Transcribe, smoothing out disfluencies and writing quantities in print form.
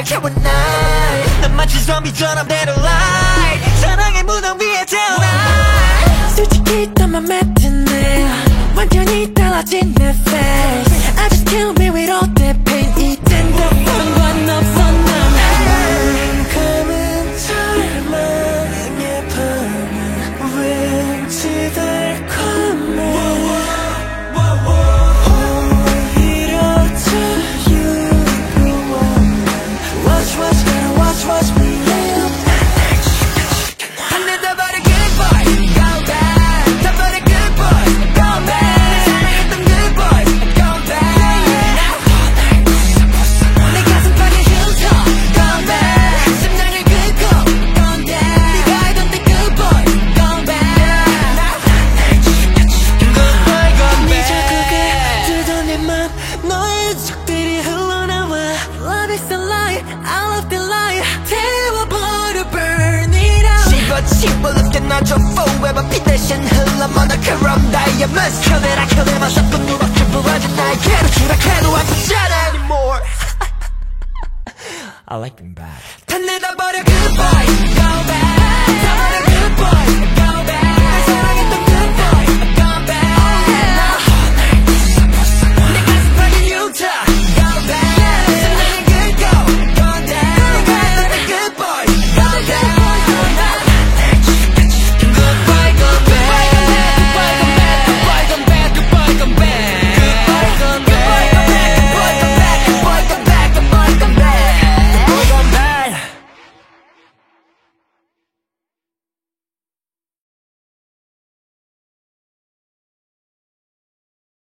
불타켜본 night 난 마치 좀비처럼 dead alive 사랑의 무덤 위에 태어나 솔직히 더 맘에 드네 완전히 달라진 내 face I just kill me with all that pain 이젠 더 상관없어 난 감은 절망의 밤은 왠지 달콤해 Watch me live 한내 더 버린 good boy go back 더 버린 good boy go back 사랑했던 good boy go back 내 가슴팍에 흉터 go back 심장을 긁고 go down 네가 알던 내 good boy go back good boy go 네 back 자국에 뜨던 내 맘 너의 적들이 흘러나와 Love is a lie, I love the lie 태워버려 burn it out 씹어lep게 놔줘 forever 빛 대신 흘러 모노크롬 diamonds Kill it I kill it myself 그 누밖에 부러진 나에게로 추락해도 아프잖아 anymore I like being bad 다 내다 버려 good boy go back 다 버려 good boy go